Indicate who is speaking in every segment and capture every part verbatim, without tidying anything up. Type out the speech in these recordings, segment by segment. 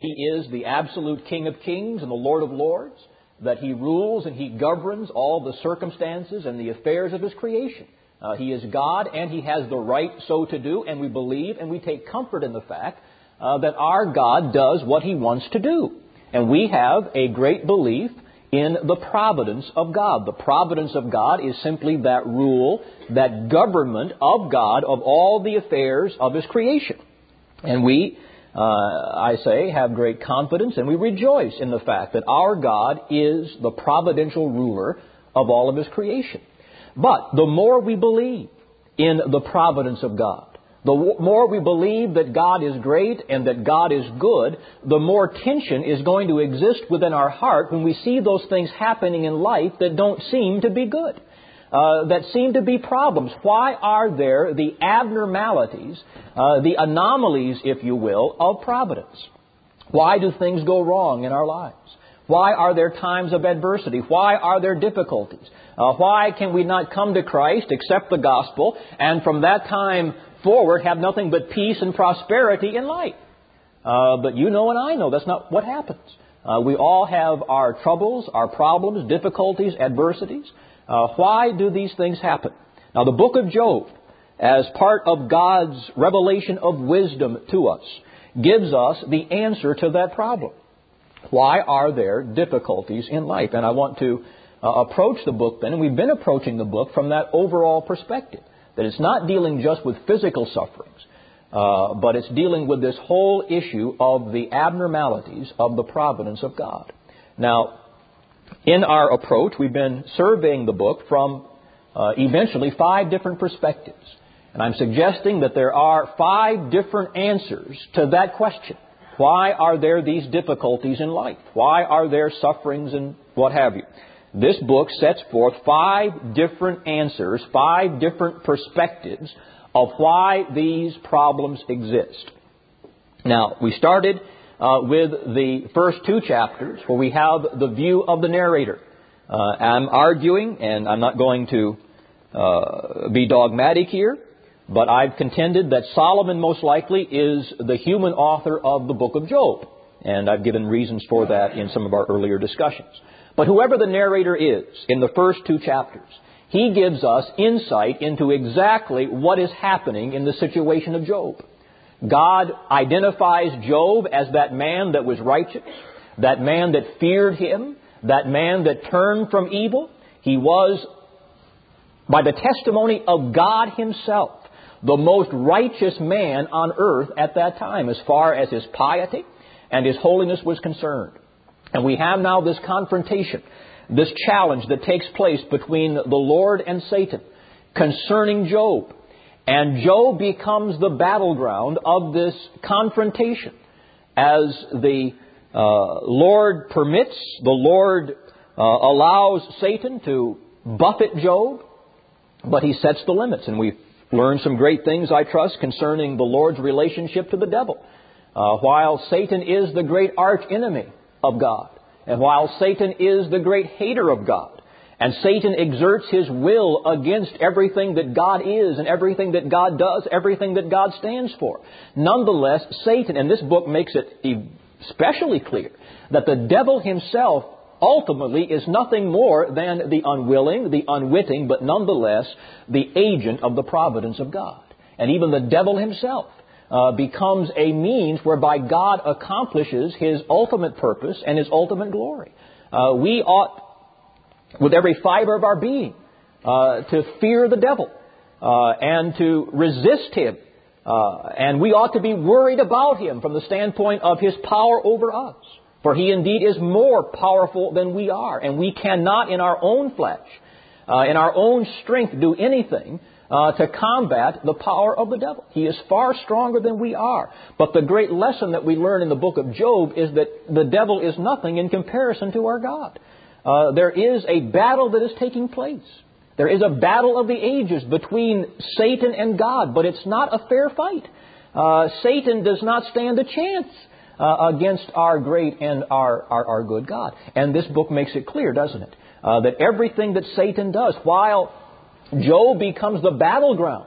Speaker 1: He is the absolute King of Kings and the Lord of Lords, that He rules and He governs all the circumstances and the affairs of His creation. Uh, he is God, and He has the right so to do, and we believe and we take comfort in the fact uh, that our God does what He wants to do. And we have a great belief in the providence of God. The providence of God is simply that rule, that government of God of all the affairs of His creation. And we, uh, I say, have great confidence, and we rejoice in the fact that our God is the providential ruler of all of His creation. But the more we believe in the providence of God, the more we believe that God is great and that God is good, the more tension is going to exist within our heart when we see those things happening in life that don't seem to be good, uh, that seem to be problems. Why are there the abnormalities, uh, the anomalies, if you will, of providence? Why do things go wrong in our lives? Why are there times of adversity? Why are there difficulties? Uh, why can we not come to Christ, accept the gospel, and from that time forward have nothing but peace and prosperity in life? Uh, but you know and I know that's not what happens. Uh, we all have our troubles, our problems, difficulties, adversities. Uh, why do these things happen? Now, the book of Job, as part of God's revelation of wisdom to us, gives us the answer to that problem. Why are there difficulties in life? And I want to uh, approach the book then, and we've been approaching the book from that overall perspective, that it's not dealing just with physical sufferings, uh, but it's dealing with this whole issue of the abnormalities of the providence of God. Now, in our approach, we've been surveying the book from uh, eventually five different perspectives. And I'm suggesting that there are five different answers to that question. Why are there these difficulties in life? Why are there sufferings and what have you? This book sets forth five different answers, five different perspectives of why these problems exist. Now, we started uh, with the first two chapters where we have the view of the narrator. Uh, I'm arguing, and I'm not going to uh, be dogmatic here, but I've contended that Solomon most likely is the human author of the book of Job. And I've given reasons for that in some of our earlier discussions. But whoever the narrator is in the first two chapters, he gives us insight into exactly what is happening in the situation of Job. God identifies Job as that man that was righteous, that man that feared Him, that man that turned from evil. He was, by the testimony of God Himself, the most righteous man on earth at that time as far as his piety and his holiness was concerned. And we have now this confrontation, this challenge that takes place between the Lord and Satan concerning Job. And Job becomes the battleground of this confrontation as the uh, Lord permits, the Lord uh, allows Satan to buffet Job, but He sets the limits. And we've learned some great things, I trust, concerning the Lord's relationship to the devil. Uh, while Satan is the great arch enemy of God, and while Satan is the great hater of God, and Satan exerts his will against everything that God is and everything that God does, everything that God stands for, nonetheless, Satan, and this book makes it especially clear, that the devil himself ultimately is nothing more than the unwilling, the unwitting, but nonetheless the agent of the providence of God. And even the devil himself uh, becomes a means whereby God accomplishes His ultimate purpose and His ultimate glory. Uh, we ought, with every fiber of our being, uh, to fear the devil uh, and to resist him. Uh, and we ought to be worried about him from the standpoint of his power over us. For he indeed is more powerful than we are. And we cannot in our own flesh, uh, in our own strength, do anything uh, to combat the power of the devil. He is far stronger than we are. But the great lesson that we learn in the book of Job is that the devil is nothing in comparison to our God. Uh, there is a battle that is taking place. There is a battle of the ages between Satan and God, but it's not a fair fight. Uh, Satan does not stand a chance uh, against our great and our, our, our good God. And this book makes it clear, doesn't it? Uh, that everything that Satan does, while Job becomes the battleground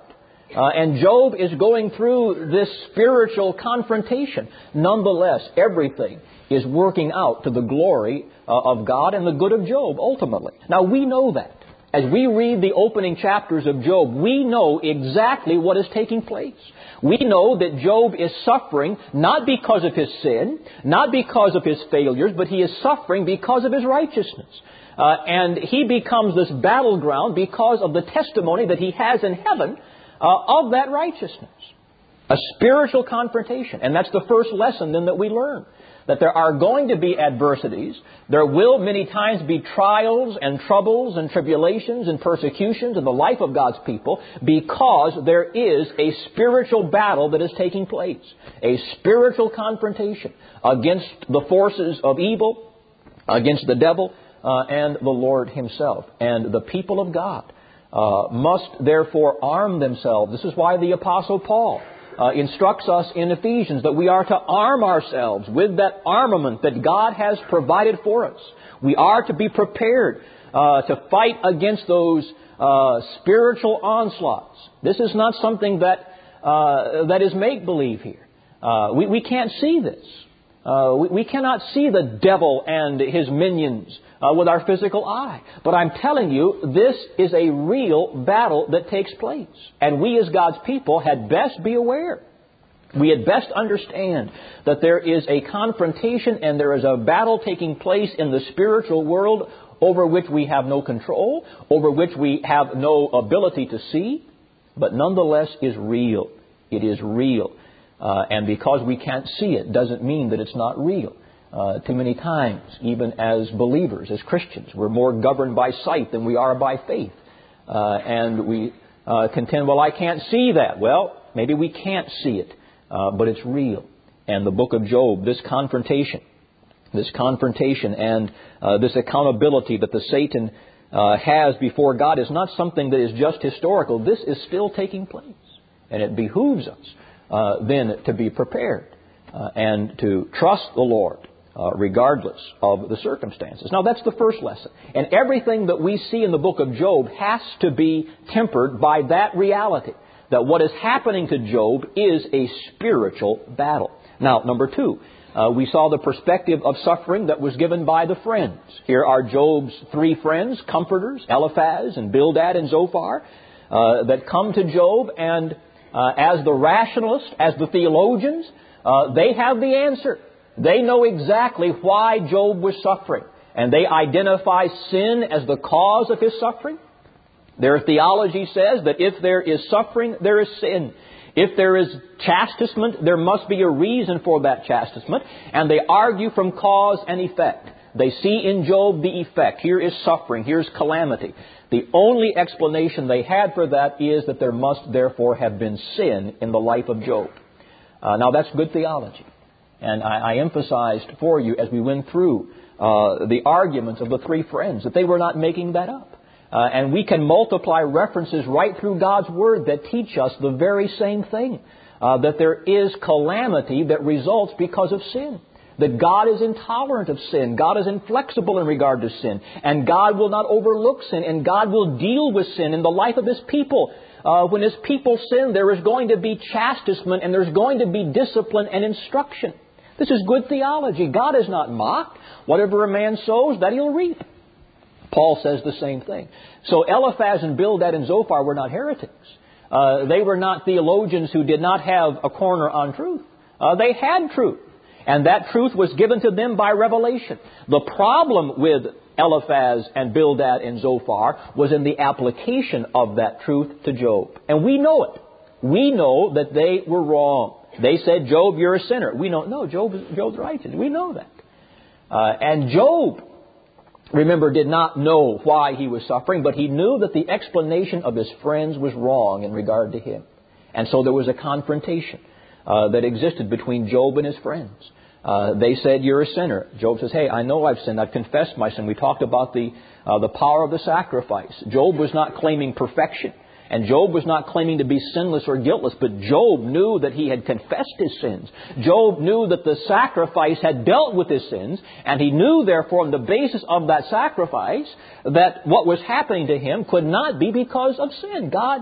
Speaker 1: Uh, and Job is going through this spiritual confrontation. Nonetheless, everything is working out to the glory uh, of God and the good of Job, ultimately. Now, we know that. As we read the opening chapters of Job, we know exactly what is taking place. We know that Job is suffering not because of his sin, not because of his failures, but he is suffering because of his righteousness. Uh, and he becomes this battleground because of the testimony that he has in heaven uh, of that righteousness. A spiritual confrontation. And that's the first lesson then that we learn. That there are going to be adversities. There will many times be trials and troubles and tribulations and persecutions in the life of God's people because there is a spiritual battle that is taking place. A spiritual confrontation against the forces of evil, against the devil, uh, and the Lord Himself. And the people of God uh, must therefore arm themselves. This is why the Apostle Paul Uh, instructs us in Ephesians that we are to arm ourselves with that armament that God has provided for us. We are to be prepared uh, to fight against those uh, spiritual onslaughts. This is not something that uh, that is make-believe here. Uh, we, we can't see this. Uh, we, we cannot see the devil and his minions uh, with our physical eye. But I'm telling you, this is a real battle that takes place. And we as God's people had best be aware. We had best understand that there is a confrontation and there is a battle taking place in the spiritual world over which we have no control, over which we have no ability to see, but nonetheless is real. It is real. Uh, and because we can't see it doesn't mean that it's not real. Uh, too many times, even as believers, as Christians, we're more governed by sight than we are by faith. Uh, and we uh, contend, well, I can't see that. Well, maybe we can't see it, uh, but it's real. And the book of Job, this confrontation, this confrontation and uh, this accountability that the Satan uh, has before God is not something that is just historical. This is still taking place. And it behooves us Uh, then to be prepared uh, and to trust the Lord uh, regardless of the circumstances. Now that's the first lesson. And everything that we see in the book of Job has to be tempered by that reality. That what is happening to Job is a spiritual battle. Now, number two, uh, we saw the perspective of suffering that was given by the friends. Here are Job's three friends, comforters, Eliphaz and Bildad and Zophar, uh, that come to Job and Uh, as the rationalists, as the theologians, uh, they have the answer. They know exactly why Job was suffering. And they identify sin as the cause of his suffering. Their theology says that if there is suffering, there is sin. If there is chastisement, there must be a reason for that chastisement. And they argue from cause and effect. They see in Job the effect. Here is suffering. Here's calamity. The only explanation they had for that is that there must therefore have been sin in the life of Job. Uh, now that's good theology. And I, I emphasized for you as we went through uh, the arguments of the three friends that they were not making that up. Uh, and we can multiply references right through God's Word that teach us the very same thing. Uh, that there is calamity that results because of sin. That God is intolerant of sin. God is inflexible in regard to sin. And God will not overlook sin. And God will deal with sin in the life of His people. Uh, when His people sin, there is going to be chastisement and there's going to be discipline and instruction. This is good theology. God is not mocked. Whatever a man sows, that he'll reap. Paul says the same thing. So Eliphaz and Bildad and Zophar were not heretics. Uh, they were not theologians who did not have a corner on truth. Uh, they had truth. And that truth was given to them by revelation. The problem with Eliphaz and Bildad and Zophar was in the application of that truth to Job. And we know it. We know that they were wrong. They said, Job, you're a sinner. We know, no, Job, Job's righteous. We know that. Uh, and Job, remember, did not know why he was suffering, but he knew that the explanation of his friends was wrong in regard to him. And so there was a confrontation uh, that existed between Job and his friends. Uh, they said, you're a sinner. Job says, hey, I know I've sinned. I've confessed my sin. We talked about the uh, the power of the sacrifice. Job was not claiming perfection. And Job was not claiming to be sinless or guiltless. But Job knew that he had confessed his sins. Job knew that the sacrifice had dealt with his sins. And he knew, therefore, on the basis of that sacrifice, that what was happening to him could not be because of sin. God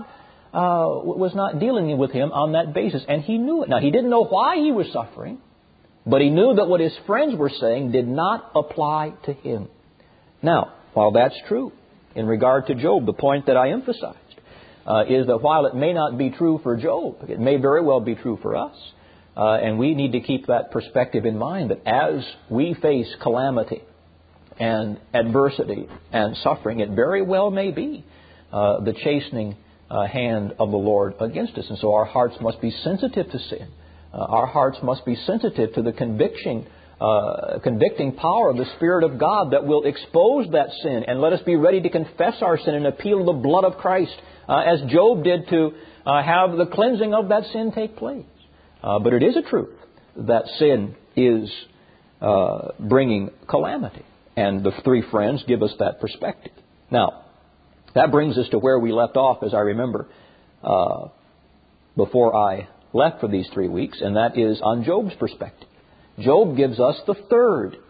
Speaker 1: uh, was not dealing with him on that basis. And he knew it. Now, he didn't know why he was suffering, but he knew that what his friends were saying did not apply to him. Now, while that's true, in regard to Job, the point that I emphasized uh, is that while it may not be true for Job, it may very well be true for us. Uh, and we need to keep that perspective in mind, that as we face calamity and adversity and suffering, it very well may be uh, the chastening uh, hand of the Lord against us. And so our hearts must be sensitive to sin. Uh, our hearts must be sensitive to the conviction, uh, convicting power of the Spirit of God that will expose that sin, and let us be ready to confess our sin and appeal to the blood of Christ, uh, as Job did, to uh, have the cleansing of that sin take place. Uh, but it is a truth that sin is uh, bringing calamity. And the three friends give us that perspective. Now, that brings us to where we left off, as I remember, uh, before I left for these three weeks, and that is on Job's perspective. Job gives us the third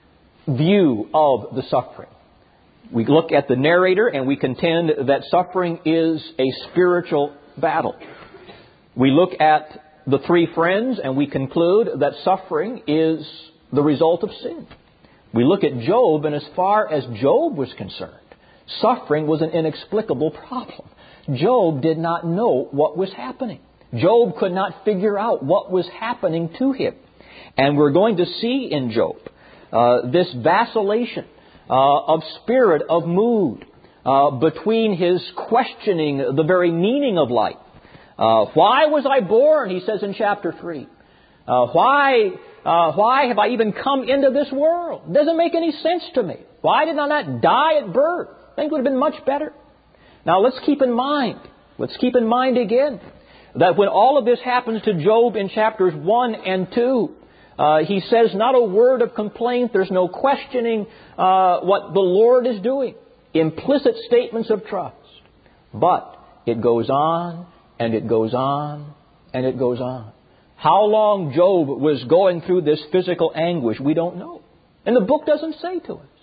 Speaker 1: view of the suffering. We look at the narrator and we contend that suffering is a spiritual battle. We look at the three friends and we conclude that suffering is the result of sin. We look at Job, and as far as Job was concerned, suffering was an inexplicable problem. Job did not know what was happening. Job could not figure out what was happening to him. And we're going to see in Job uh, this vacillation uh, of spirit, of mood, uh, between his questioning the very meaning of life. Uh, why was I born, he says in chapter three. Uh, why, uh, why have I even come into this world? It doesn't make any sense to me. Why did I not die at birth? Things would have been much better. Now let's keep in mind, let's keep in mind again, that when all of this happens to Job in chapters one and two, uh, he says not a word of complaint. There's no questioning uh, what the Lord is doing. Implicit statements of trust. But it goes on, and it goes on, and it goes on. How long Job was going through this physical anguish, we don't know. And the book doesn't say to us.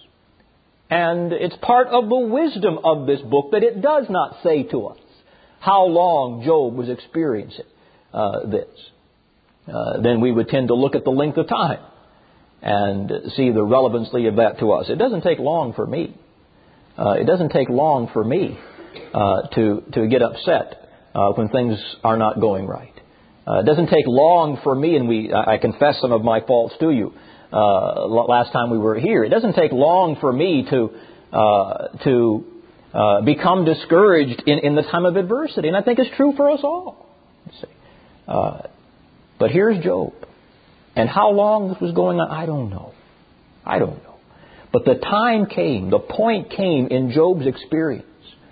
Speaker 1: And it's part of the wisdom of this book that it does not say to us how long Job was experiencing uh, this. Uh, then we would tend to look at the length of time and see the relevancy of that to us. It doesn't take long for me. Uh, it doesn't take long for me uh, to, to get upset Uh, when things are not going right. Uh, it doesn't take long for me, and we I confess some of my faults to you uh, last time we were here. It doesn't take long for me to uh, to uh, become discouraged in, in the time of adversity, and I think it's true for us all. Let's see. Uh, but here's Job, and how long this was going on, I don't know. I don't know. But the time came, the point came in Job's experience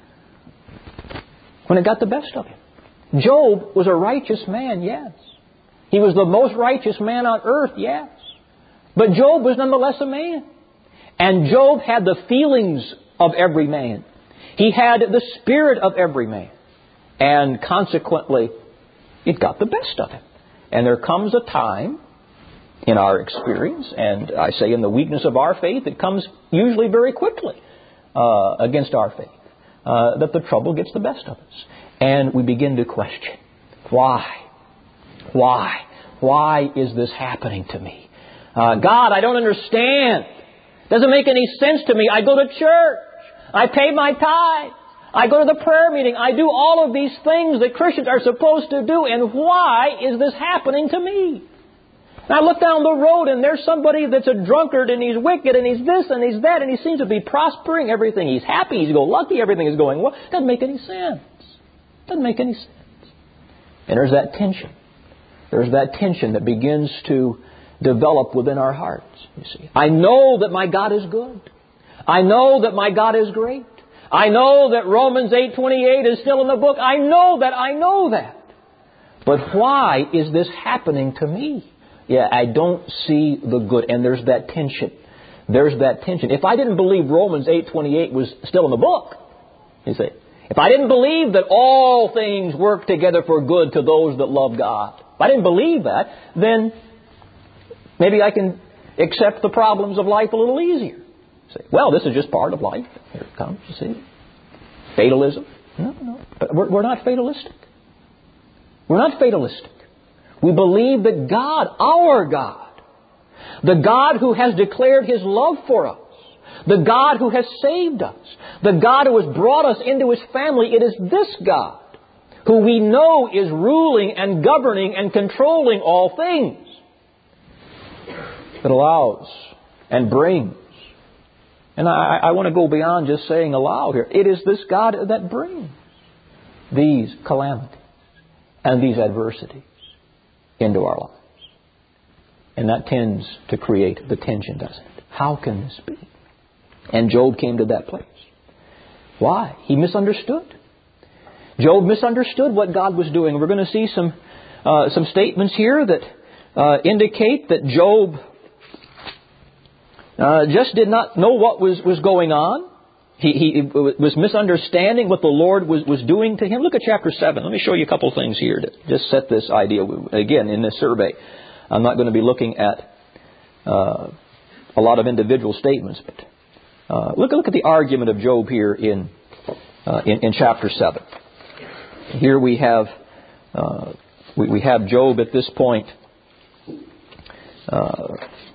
Speaker 1: when it got the best of him. Job was a righteous man, yes. He was the most righteous man on earth, yes. But Job was nonetheless a man. And Job had the feelings of every man. He had the spirit of every man. And consequently, it got the best of him. And there comes a time in our experience, and I say in the weakness of our faith, it comes usually very quickly uh, against our faith. Uh, that the trouble gets the best of us. And we begin to question, why? Why? Why is this happening to me? Uh, God, I don't understand. Doesn't make any sense to me. I go to church. I pay my tithe. I go to the prayer meeting. I do all of these things that Christians are supposed to do. And why is this happening to me? And I look down the road and there's somebody that's a drunkard and he's wicked and he's this and he's that and he seems to be prospering. Everything, he's happy, he's go-lucky, everything is going well. Doesn't make any sense. Doesn't make any sense. And there's that tension. There's that tension that begins to develop within our hearts. You see, I know that my God is good. I know that my God is great. I know that Romans eight twenty-eight is still in the book. I know that. I know that. But why is this happening to me? Yeah, I don't see the good. And there's that tension. There's that tension. If I didn't believe Romans eight twenty-eight was still in the book, you see, if I didn't believe that all things work together for good to those that love God, if I didn't believe that, then maybe I can accept the problems of life a little easier. Say, well, this is just part of life. Here it comes, you see. Fatalism. No, no. But we're, we're not fatalistic. We're not fatalistic. We believe that God, our God, the God who has declared His love for us, the God who has saved us, the God who has brought us into His family, it is this God who we know is ruling and governing and controlling all things, that allows and brings. And I, I want to go beyond just saying allow here. It is this God that brings these calamities and these adversities into our lives. And that tends to create the tension, doesn't it? How can this be? And Job came to that place. Why? He misunderstood. Job misunderstood what God was doing. We're going to see some uh, some statements here that uh, indicate that Job uh, just did not know what was, was going on. He, he was misunderstanding what the Lord was, was doing to him. Look at chapter seven. Let me show you a couple of things here to just set this idea. Again, in this survey, I'm not going to be looking at uh, a lot of individual statements, but uh, look, look at the argument of Job here in uh, in, in chapter seven. Here we have uh, we, we have Job at this point uh,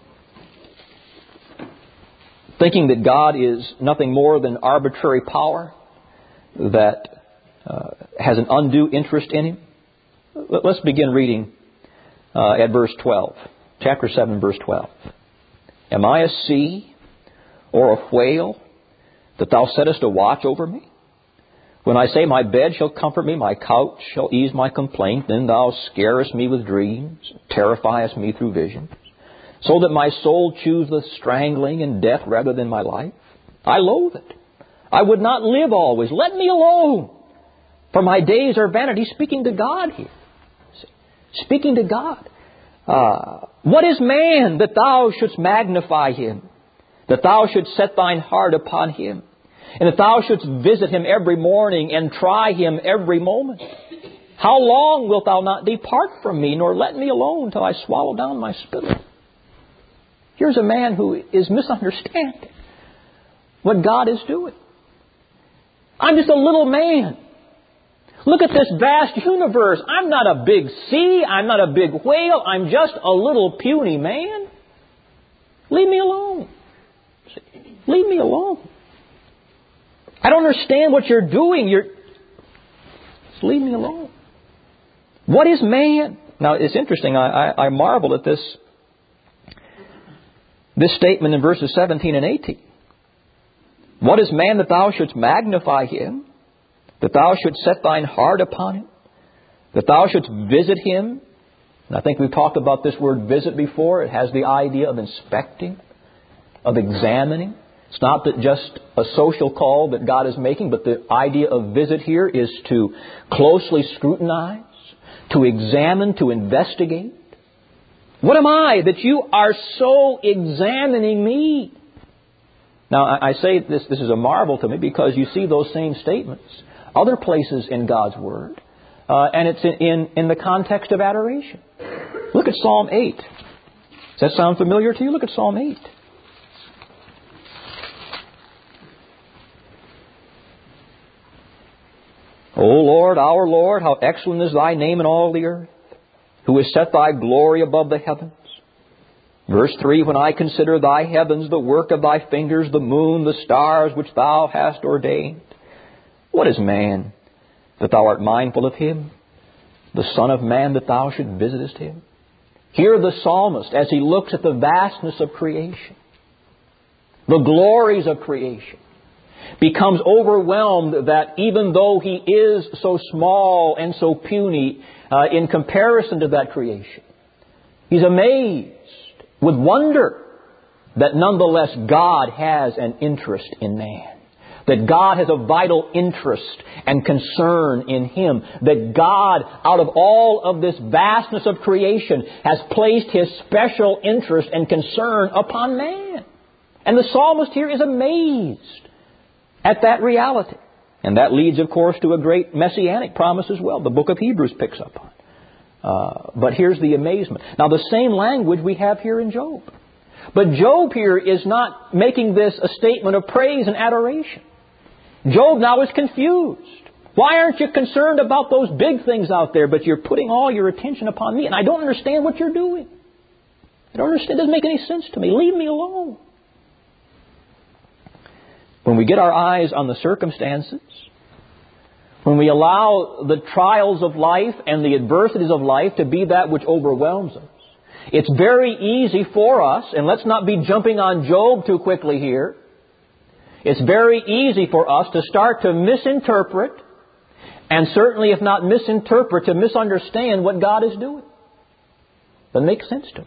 Speaker 1: thinking that God is nothing more than arbitrary power that uh, has an undue interest in Him. Let's begin reading uh, at verse twelve, chapter seven, verse twelve. Am I a sea or a whale that thou settest a watch over me? When I say my bed shall comfort me, my couch shall ease my complaint, then thou scarest me with dreams, terrifiest me through visions, so that my soul choose the strangling and death rather than my life. I loathe it. I would not live always. Let me alone. For my days are vanity. Speaking to God here. Speaking to God. Uh, what is man that thou shouldst magnify him? That thou shouldst set thine heart upon him? And that thou shouldst visit him every morning and try him every moment? How long wilt thou not depart from me, nor let me alone till I swallow down my spittle? Here's a man who is misunderstanding what God is doing. I'm just a little man. Look at this vast universe. I'm not a big sea. I'm not a big whale. I'm just a little puny man. Leave me alone. Leave me alone. I don't understand what you're doing. You're... Just leave me alone. What is man? Now, it's interesting. I, I, I marvel at this, this statement in verses seventeen and eighteen. What is man that thou shouldst magnify him? That thou shouldst set thine heart upon him? That thou shouldst visit him? And I think we've talked about this word visit before. It has the idea of inspecting, of examining. It's not that just a social call that God is making, but the idea of visit here is to closely scrutinize, to examine, to investigate. What am I that you are so examining me? Now, I say this, this is a marvel to me because you see those same statements other places in God's Word, uh, and it's in, in, in the context of adoration. Look at Psalm eight. Does that sound familiar to you? Look at Psalm eight. O Lord, our Lord, how excellent is Thy name in all the earth, who has set Thy glory above the heavens. Verse three, when I consider Thy heavens, the work of Thy fingers, the moon, the stars, which Thou hast ordained. What is man, that Thou art mindful of him? The Son of man, that Thou should visitest him? Here the psalmist, as he looks at the vastness of creation, the glories of creation, becomes overwhelmed that even though he is so small and so puny uh, in comparison to that creation, he's amazed with wonder that nonetheless God has an interest in man. That God has a vital interest and concern in him. That God, out of all of this vastness of creation, has placed His special interest and concern upon man. And the psalmist here is amazed at that reality. And that leads, of course, to a great messianic promise as well. The book of Hebrews picks up on. Uh, but here's the amazement. Now, the same language we have here in Job. But Job here is not making this a statement of praise and adoration. Job now is confused. Why aren't you concerned about those big things out there, but you're putting all your attention upon me, and I don't understand what you're doing. I don't understand. It doesn't make any sense to me. Leave me alone. When we get our eyes on the circumstances, when we allow the trials of life and the adversities of life to be that which overwhelms us, it's very easy for us, and let's not be jumping on Job too quickly here, it's very easy for us to start to misinterpret, and certainly if not misinterpret, to misunderstand what God is doing. Doesn't make sense to me.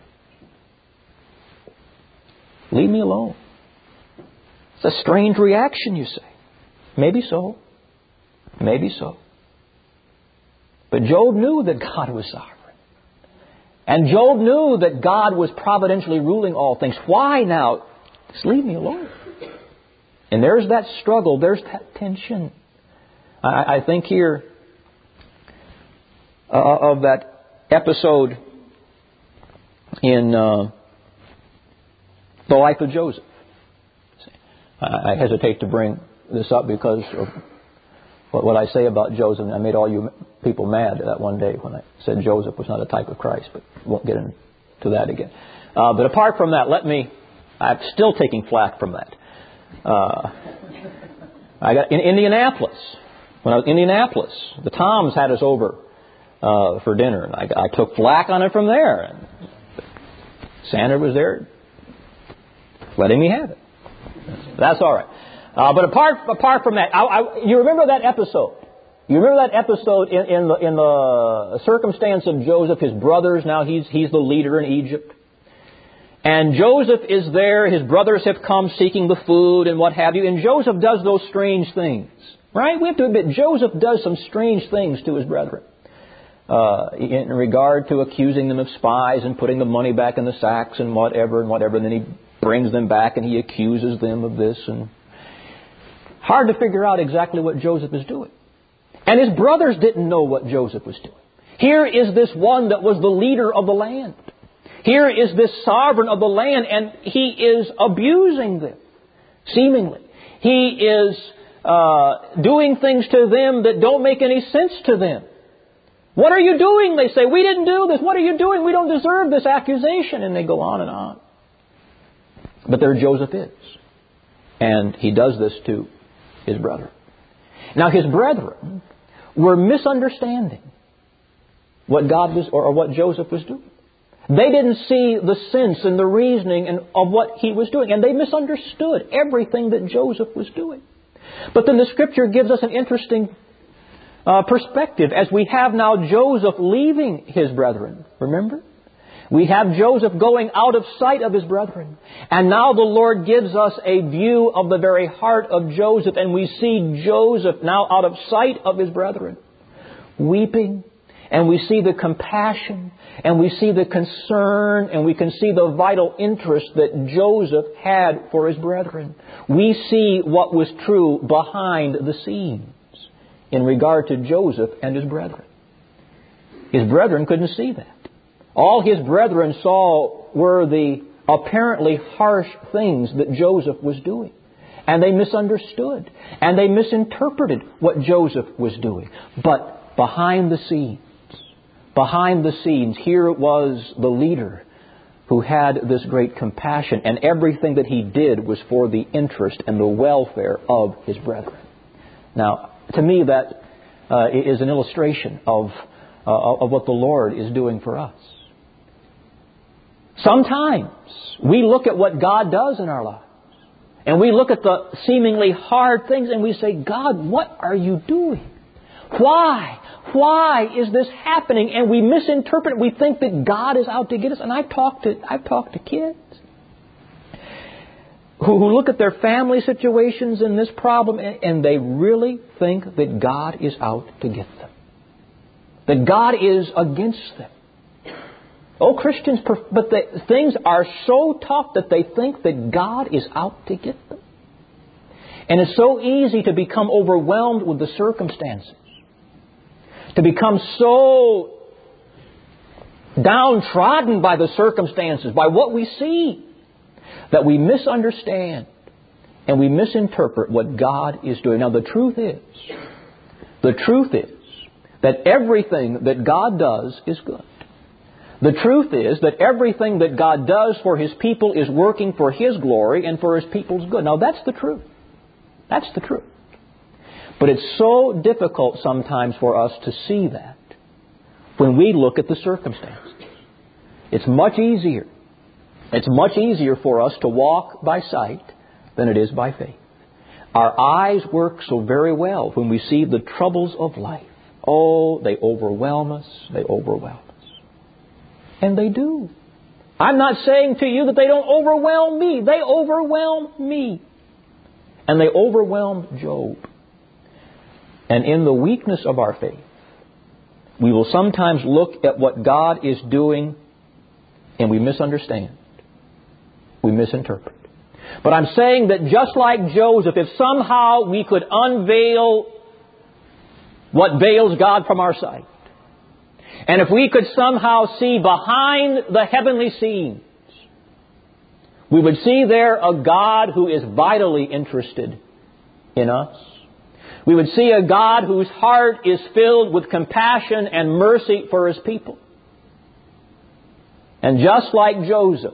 Speaker 1: Leave me alone. It's a strange reaction, you say. Maybe so. Maybe so. But Job knew that God was sovereign. And Job knew that God was providentially ruling all things. Why now? Just leave me alone. And there's that struggle. There's that tension. I, I think here uh, of that episode in uh, the life of Joseph. I hesitate to bring this up because of what I say about Joseph. I made all you people mad that one day when I said Joseph was not a type of Christ, but won't get into that again. Uh, but apart from that, let me, I'm still taking flack from that. Uh, I got in Indianapolis, when I was in Indianapolis, the Toms had us over uh, for dinner, and I, I took flack on it from there. And Sandra was there letting me have it. That's all right. Uh, but apart apart from that, I, I, you remember that episode? You remember that episode in, in the in the circumstance of Joseph, his brothers. Now he's he's the leader in Egypt, and Joseph is there. His brothers have come seeking the food and what have you, and Joseph does those strange things. Right? We have to admit, Joseph does some strange things to his brethren uh, in regard to accusing them of spies and putting the money back in the sacks and whatever and whatever. And then he brings them back and he accuses them of this. And hard to figure out exactly what Joseph is doing. And his brothers didn't know what Joseph was doing. Here is this one that was the leader of the land. Here is this sovereign of the land, and he is abusing them, seemingly. He is uh, doing things to them that don't make any sense to them. What are you doing? They say, we didn't do this. What are you doing? We don't deserve this accusation. And they go on and on. But there Joseph is. And he does this to his brother. Now his brethren were misunderstanding what God was, or what Joseph was doing. They didn't see the sense and the reasoning and of what he was doing. And they misunderstood everything that Joseph was doing. But then the Scripture gives us an interesting uh, perspective as we have now Joseph leaving his brethren. Remember? We have Joseph going out of sight of his brethren. And now the Lord gives us a view of the very heart of Joseph. And we see Joseph now out of sight of his brethren, weeping. And we see the compassion. And we see the concern. And we can see the vital interest that Joseph had for his brethren. We see what was true behind the scenes in regard to Joseph and his brethren. His brethren couldn't see that. All his brethren saw were the apparently harsh things that Joseph was doing. And they misunderstood. And they misinterpreted what Joseph was doing. But behind the scenes, behind the scenes, here it was the leader who had this great compassion. And everything that he did was for the interest and the welfare of his brethren. Now, to me, that uh, is an illustration of, uh, of what the Lord is doing for us. Sometimes we look at what God does in our lives. And we look at the seemingly hard things and we say, God, what are you doing? Why? Why is this happening? And we misinterpret it. We think that God is out to get us. And I've talked to, I've talked to kids who, who look at their family situations and this problem and, and they really think that God is out to get them. That God is against them. Oh, Christians, but the, things are so tough that they think that God is out to get them. And it's so easy to become overwhelmed with the circumstances. To become so downtrodden by the circumstances, by what we see, that we misunderstand and we misinterpret what God is doing. Now, the truth is, The truth is that everything that God does is good. The truth is that everything that God does for His people is working for His glory and for His people's good. Now that's the truth. That's the truth. But it's so difficult sometimes for us to see that when we look at the circumstances. It's much easier. It's much easier for us to walk by sight than it is by faith. Our eyes work so very well when we see the troubles of life. Oh, they overwhelm us. They overwhelm us. And they do. I'm not saying to you that they don't overwhelm me. They overwhelm me. And they overwhelmed Job. And in the weakness of our faith, we will sometimes look at what God is doing and we misunderstand. We misinterpret. But I'm saying that just like Joseph, if somehow we could unveil what veils God from our sight, and if we could somehow see behind the heavenly scenes, we would see there a God who is vitally interested in us. We would see a God whose heart is filled with compassion and mercy for His people. And just like Joseph,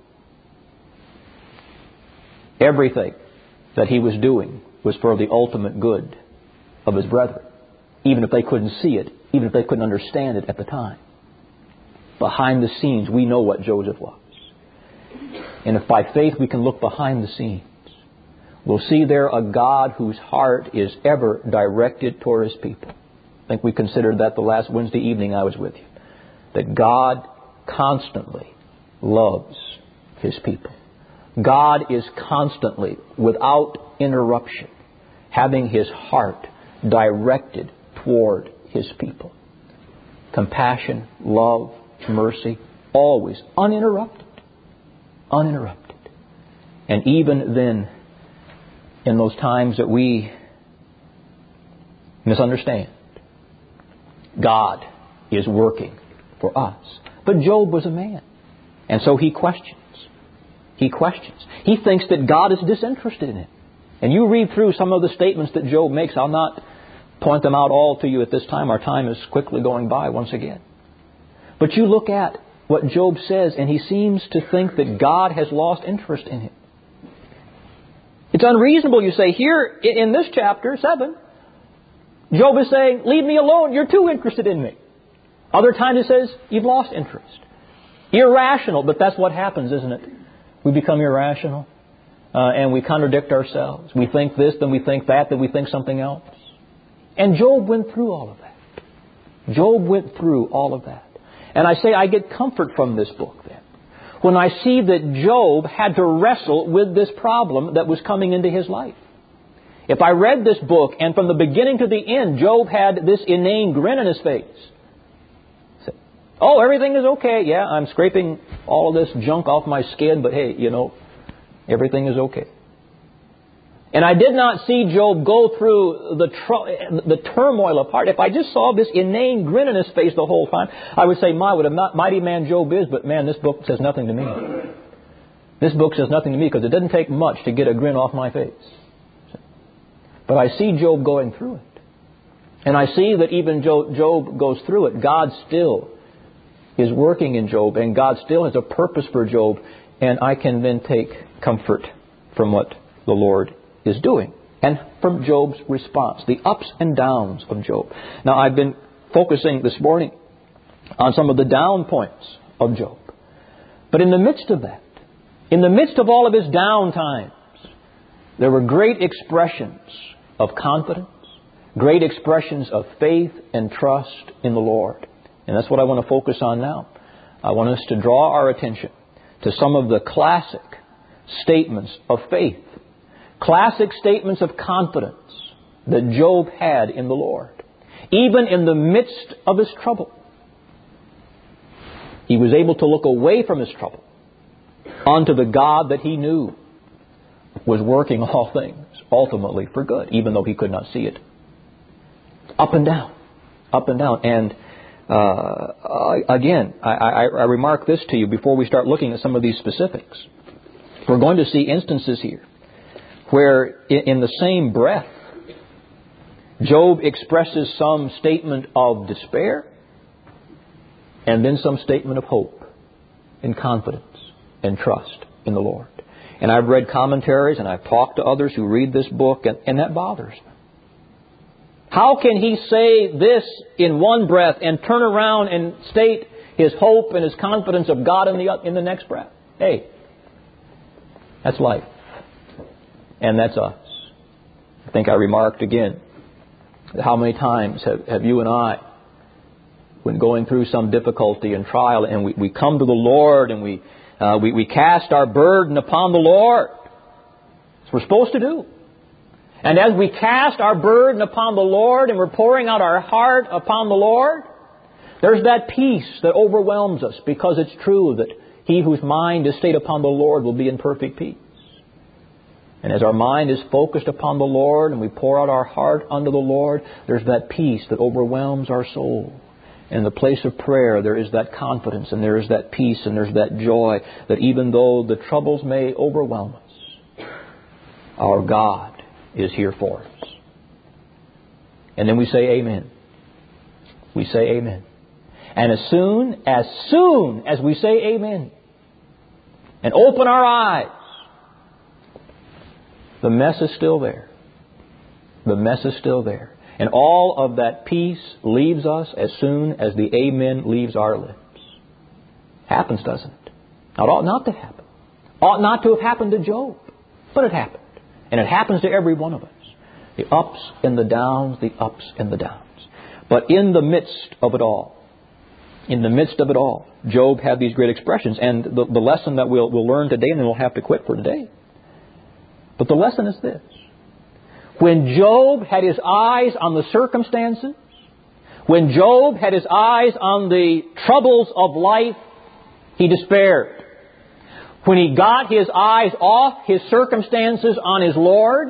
Speaker 1: everything that he was doing was for the ultimate good of his brethren, even if they couldn't see it, even if they couldn't understand it at the time. Behind the scenes, we know what Joseph was. And if by faith we can look behind the scenes, we'll see there a God whose heart is ever directed toward His people. I think we considered that the last Wednesday evening I was with you. That God constantly loves His people. God is constantly, without interruption, having His heart directed toward His people. Compassion, love, mercy, always uninterrupted. Uninterrupted. And even then, in those times that we misunderstand, God is working for us. But Job was a man. And so he questions. He questions. He thinks that God is disinterested in him. And you read through some of the statements that Job makes. I'll not point them out all to you at this time. Our time is quickly going by once again. But you look at what Job says, and he seems to think that God has lost interest in him. It's unreasonable, you say, here in this chapter, seven, Job is saying, leave me alone, you're too interested in me. Other times it says, you've lost interest. Irrational, but that's what happens, isn't it? We become irrational, uh, and we contradict ourselves. We think this, then we think that, then we think something else. And Job went through all of that. Job went through all of that. And I say I get comfort from this book then, when I see that Job had to wrestle with this problem that was coming into his life. If I read this book and from the beginning to the end, Job had this inane grin on his face. Oh, everything is okay. Yeah, I'm scraping all of this junk off my skin, but hey, you know, everything is okay. And I did not see Job go through the tr- the turmoil of heart. If I just saw this inane grin on his face the whole time, I would say, my, what a mighty man Job is, but man, this book says nothing to me. This book says nothing to me because it didn't take much to get a grin off my face. But I see Job going through it. And I see that even Job, Job goes through it. God still is working in Job, and God still has a purpose for Job, and I can then take comfort from what the Lord is doing, and from Job's response, the ups and downs of Job. Now, I've been focusing this morning on some of the down points of Job. But in the midst of that, in the midst of all of his down times, there were great expressions of confidence, great expressions of faith and trust in the Lord. And that's what I want to focus on now. I want us to draw our attention to some of the classic statements of faith, classic statements of confidence that Job had in the Lord. Even in the midst of his trouble, he was able to look away from his trouble onto the God that he knew was working all things ultimately for good, even though he could not see it. Up and down, up and down. And uh, again, I, I, I remark this to you before we start looking at some of these specifics. We're going to see instances here where in the same breath Job expresses some statement of despair and then some statement of hope and confidence and trust in the Lord. And I've read commentaries and I've talked to others who read this book, and, and that bothers me. How can he say this in one breath and turn around and state his hope and his confidence of God in the, in the next breath? Hey, that's life. And that's us. I think I remarked again, how many times have, have you and I, when going through some difficulty and trial, and we, we come to the Lord and we, uh, we we cast our burden upon the Lord. That's what we're supposed to do. And as we cast our burden upon the Lord and we're pouring out our heart upon the Lord, there's that peace that overwhelms us, because it's true that he whose mind is stayed upon the Lord will be in perfect peace. And as our mind is focused upon the Lord and we pour out our heart unto the Lord, there's that peace that overwhelms our soul. And in the place of prayer, there is that confidence and there is that peace and there's that joy that even though the troubles may overwhelm us, our God is here for us. And then we say amen. We say amen. And as soon, as soon as we say amen and open our eyes, the mess is still there. The mess is still there. And all of that peace leaves us as soon as the amen leaves our lips. Happens, doesn't it? Now, it ought not to happen. Ought not to have happened to Job. But it happened. And it happens to every one of us. The ups and the downs, the ups and the downs. But in the midst of it all, in the midst of it all, Job had these great expressions. And the, the lesson that we'll, we'll learn today, and then we'll have to quit for today. But the lesson is this. When Job had his eyes on the circumstances, when Job had his eyes on the troubles of life, he despaired. When he got his eyes off his circumstances on his Lord,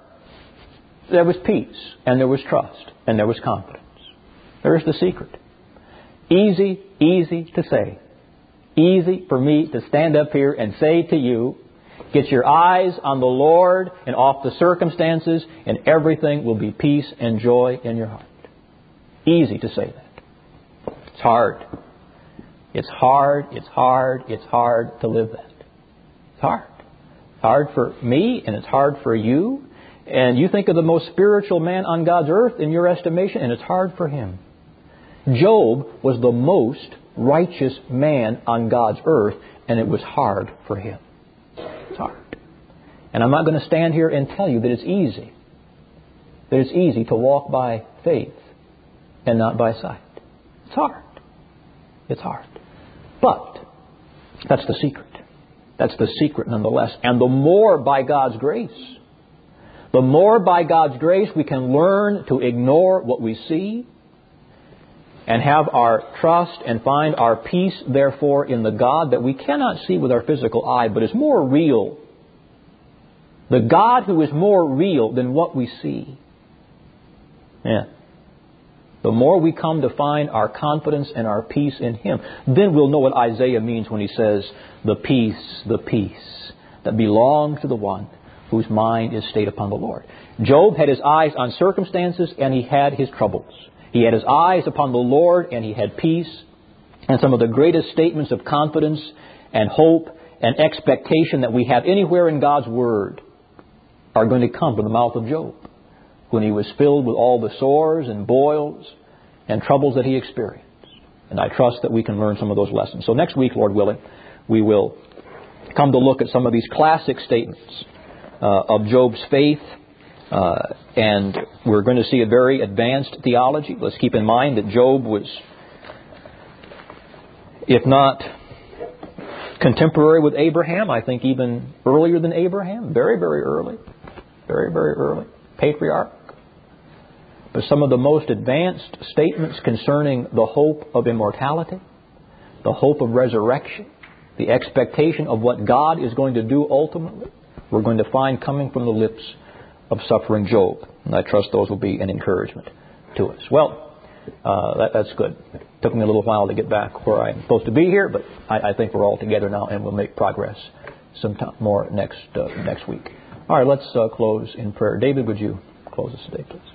Speaker 1: there was peace, and there was trust, and there was confidence. There's the secret. Easy, easy to say. Easy for me to stand up here and say to you, get your eyes on the Lord and off the circumstances, and everything will be peace and joy in your heart. Easy to say that. It's hard. It's hard, it's hard, it's hard to live that. It's hard. It's hard for me, and it's hard for you. And you think of the most spiritual man on God's earth in your estimation, and it's hard for him. Job was the most righteous man on God's earth, and it was hard for him. It's hard. And I'm not going to stand here and tell you that it's easy. That it's easy to walk by faith and not by sight. It's hard. It's hard. But that's the secret. That's the secret nonetheless. And the more by God's grace, the more by God's grace we can learn to ignore what we see and have our trust and find our peace, therefore, in the God that we cannot see with our physical eye, but is more real. The God who is more real than what we see. Yeah. The more we come to find our confidence and our peace in Him, then we'll know what Isaiah means when he says, the peace, the peace that belongs to the one whose mind is stayed upon the Lord. Job had his eyes on circumstances and he had his troubles. He had his eyes upon the Lord and he had peace. And some of the greatest statements of confidence and hope and expectation that we have anywhere in God's Word are going to come from the mouth of Job, when he was filled with all the sores and boils and troubles that he experienced. And I trust that we can learn some of those lessons. So next week, Lord willing, we will come to look at some of these classic statements uh, of Job's faith. Uh, and we're going to see a very advanced theology. Let's keep in mind that Job was, if not contemporary with Abraham, I think even earlier than Abraham. Very, very early. Very, very early. Patriarch. But some of the most advanced statements concerning the hope of immortality, the hope of resurrection, the expectation of what God is going to do ultimately, we're going to find coming from the lips of suffering Job. And I trust those will be an encouragement to us. Well, uh, that, that's good. It took me a little while to get back where I'm supposed to be here, but I, I think we're all together now and we'll make progress some time more next, uh, next week. All right, let's uh, close in prayer. David, would you close us today, please?